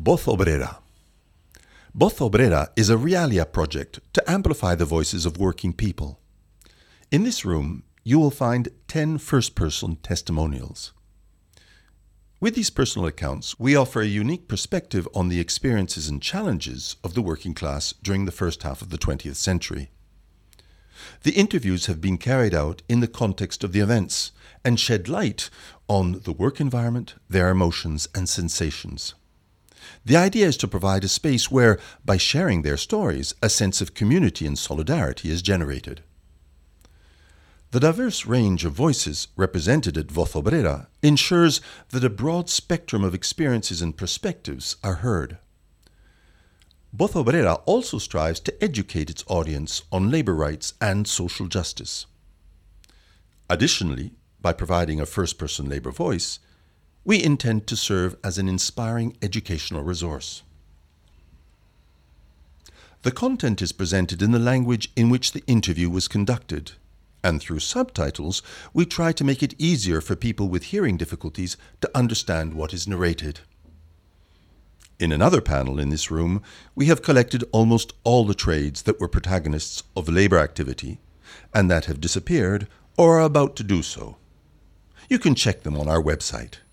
Voz Obrera. Voz Obrera is a Realia project to amplify the voices of working people. In this room, you will find 10 first-person testimonials. With these personal accounts, we offer a unique perspective on the experiences and challenges of the working class during the first half of the 20th century. The interviews have been carried out in the context of the events and shed light on the work environment, their emotions and sensations. The idea is to provide a space where, by sharing their stories, a sense of community and solidarity is generated. The diverse range of voices represented at Voz Obrera ensures that a broad spectrum of experiences and perspectives are heard. Voz Obrera also strives to educate its audience on labor rights and social justice. Additionally, by providing a first-person labor voice, we intend to serve as an inspiring educational resource. The content is presented in the language in which the interview was conducted, and through subtitles, we try to make it easier for people with hearing difficulties to understand what is narrated. In another panel in this room, we have collected almost all the trades that were protagonists of labor activity and that have disappeared or are about to do so. You can check them on our website.